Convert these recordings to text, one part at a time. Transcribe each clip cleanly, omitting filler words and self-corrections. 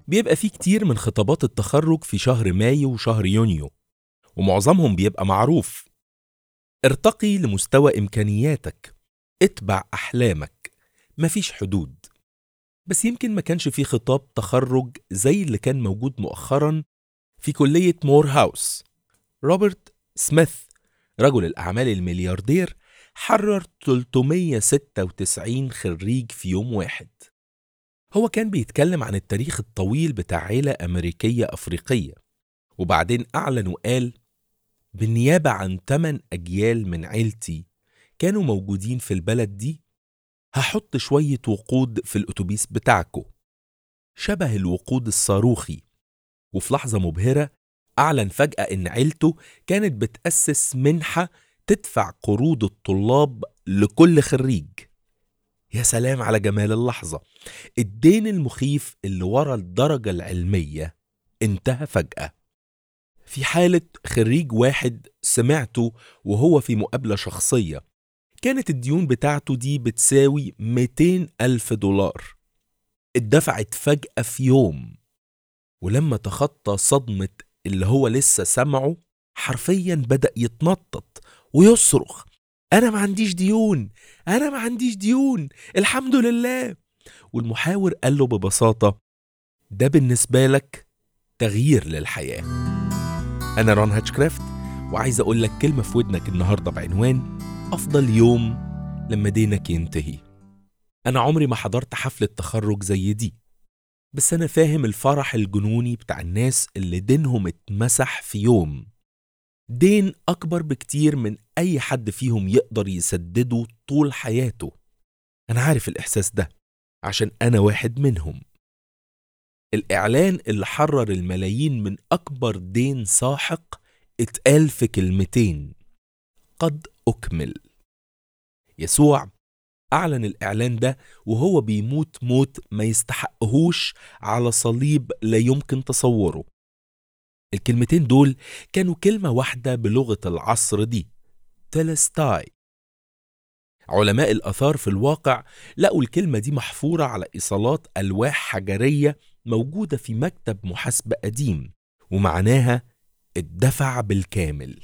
بيبقى فيه كتير من خطابات التخرج في شهر مايو وشهر يونيو، ومعظمهم بيبقى معروف: ارتقي لمستوى إمكانياتك، اتبع أحلامك، مفيش حدود. بس يمكن ما كانش فيه خطاب تخرج زي اللي كان موجود مؤخرا في كلية مور هاوس. روبرت سميث رجل الأعمال الملياردير حرر 396 خريج في يوم واحد. هو كان بيتكلم عن التاريخ الطويل بتاع عيلة أمريكية أفريقية، وبعدين أعلن وقال: بالنيابة عن 8 أجيال من عيلتي كانوا موجودين في البلد دي، هحط شوية وقود في الأتوبيس بتاعكو شبه الوقود الصاروخي. وفي لحظة مبهرة أعلن فجأة إن عيلته كانت بتأسس منحة تدفع قروض الطلاب لكل خريج. يا سلام على جمال اللحظة! الدين المخيف اللي ورا الدرجة العلمية انتهى فجأة. في حالة خريج واحد سمعته وهو في مقابلة شخصية، كانت الديون بتاعته دي بتساوي 200,000 دولار، اتدفعت فجأة في يوم. ولما تخطى صدمة اللي هو لسه سمعه، حرفيا بدأ يتنطط ويصرخ: أنا ما عنديش ديون، أنا ما عنديش ديون، الحمد لله. والمحاور قال له ببساطة: ده بالنسبة لك تغيير للحياة. أنا رون هاتشكرافت، وعايز أقول لك كلمة في ودنك النهاردة بعنوان: أفضل يوم لما دينك ينتهي. أنا عمري ما حضرت حفلة تخرج زي دي، بس أنا فاهم الفرح الجنوني بتاع الناس اللي دينهم اتمسح في يوم. دين أكبر بكتير من أي حد فيهم يقدر يسدده طول حياته. أنا عارف الإحساس ده عشان أنا واحد منهم. الإعلان اللي حرر الملايين من أكبر دين ساحق اتقال في كلمتين: قد أكمل. يسوع أعلن الإعلان ده وهو بيموت موت ما يستحقهوش على صليب لا يمكن تصوره. الكلمتين دول كانوا كلمة واحدة بلغة العصر دي: تلستاي. علماء الآثار في الواقع لقوا الكلمة دي محفورة على إيصالات ألواح حجرية موجودة في مكتب محاسبة قديم، ومعناها الدفع بالكامل.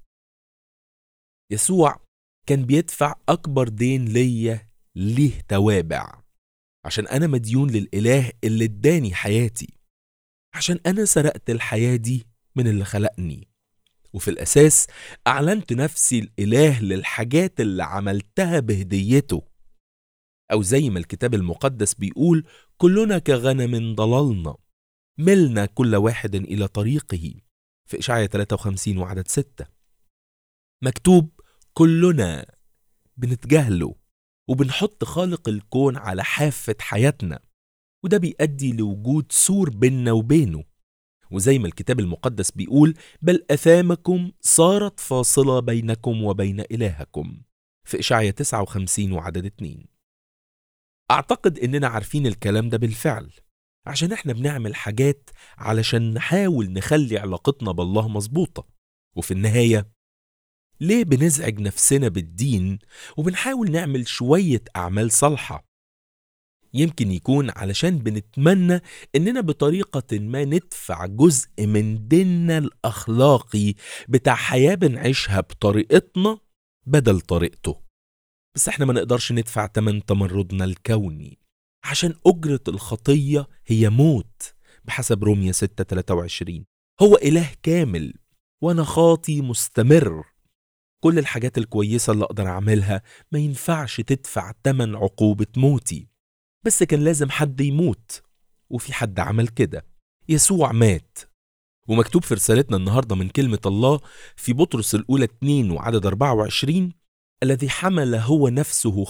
يسوع كان بيدفع أكبر دين ليا ليه توابع، عشان أنا مديون للإله اللي اداني حياتي، عشان أنا سرقت الحياة دي من اللي خلقني، وفي الأساس أعلنت نفسي الإله للحاجات اللي عملتها بهديته. أو زي ما الكتاب المقدس بيقول: كلنا كغنم ضللنا، ملنا كل واحد إلى طريقه، في إشعياء 53 وعدد 6. مكتوب: كلنا بنتجاهله وبنحط خالق الكون على حافة حياتنا، وده بيؤدي لوجود سور بيننا وبينه. وزي ما الكتاب المقدس بيقول: بل أثامكم صارت فاصلة بينكم وبين إلهكم، في إشعياء 59 وعدد 2. أعتقد إننا عارفين الكلام ده بالفعل، عشان إحنا بنعمل حاجات علشان نحاول نخلي علاقتنا بالله مظبوطة. وفي النهاية، ليه بنزعج نفسنا بالدين وبنحاول نعمل شوية أعمال صالحة؟ يمكن يكون علشان بنتمنى إننا بطريقة ما ندفع جزء من ديننا الأخلاقي بتاع حياة بنعيشها بطريقتنا بدل طريقته. بس احنا ما نقدرش ندفع تمن تمردنا الكوني، عشان أجرة الخطية هي موت بحسب رومية 6:23. هو إله كامل وأنا خاطي مستمر. كل الحاجات الكويسة اللي أقدر أعملها ما ينفعش تدفع تمن عقوبة موتي، بس كان لازم حد يموت، وفي حد عمل كده: يسوع مات. ومكتوب في رسالتنا النهاردة من كلمة الله في بطرس الأولى 2 وعدد 24: الذي حمل هو نفسه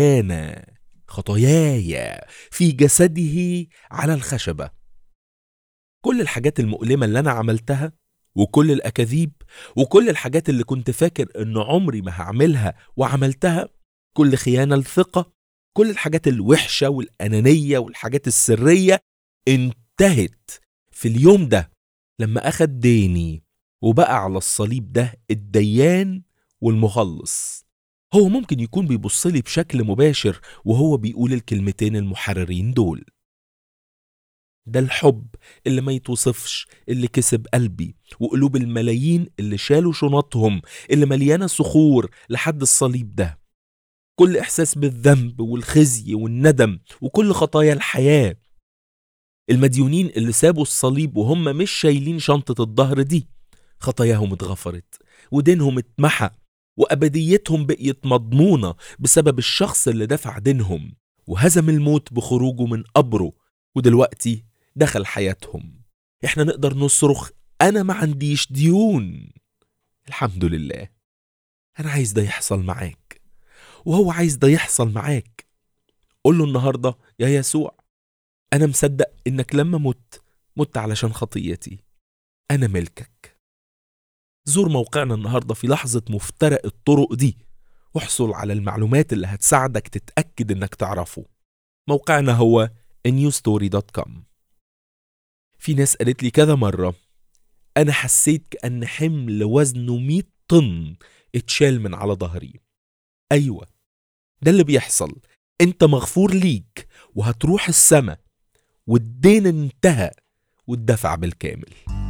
خطاياي في جسده على الخشبة. كل الحاجات المؤلمة اللي أنا عملتها، وكل الأكاذيب، وكل الحاجات اللي كنت فاكر إن عمري ما هعملها وعملتها، كل خيانة الثقة، كل الحاجات الوحشة والأنانية والحاجات السرية، انتهت في اليوم ده لما أخد ديني وبقى على الصليب ده الديان والمخلص. هو ممكن يكون بيبصلي بشكل مباشر وهو بيقول الكلمتين المحررين دول. ده الحب اللي ما يتوصفش، اللي كسب قلبي وقلوب الملايين اللي شالوا شنطهم اللي مليانة صخور لحد الصليب ده. كل إحساس بالذنب والخزي والندم وكل خطايا الحياة. المديونين اللي سابوا الصليب وهم مش شايلين شنطة الظهر دي، خطاياهم اتغفرت ودينهم اتمحى وأبديتهم بقيت مضمونة بسبب الشخص اللي دفع دينهم وهزم الموت بخروجه من قبره، ودلوقتي دخل حياتهم. احنا نقدر نصرخ أنا ما عنديش ديون. الحمد لله. أنا عايز ده يحصل معاك وهو عايز ده يحصل معاك. قول له النهاردة يا يسوع، أنا مصدق إنك لما مت علشان خطيتي. أنا ملكك. زور موقعنا النهاردة في لحظة مفترق الطرق دي واحصل على المعلومات اللي هتساعدك تتأكد إنك تعرفه. موقعنا هو newstory.com. في ناس قالت لي كذا مرة أنا حسيت كأن حمل وزنه 100 طن اتشال من على ظهري. أيوة، ده اللي بيحصل. انت مغفور ليك وهتروح السما، والدين انتهى والدفع بالكامل.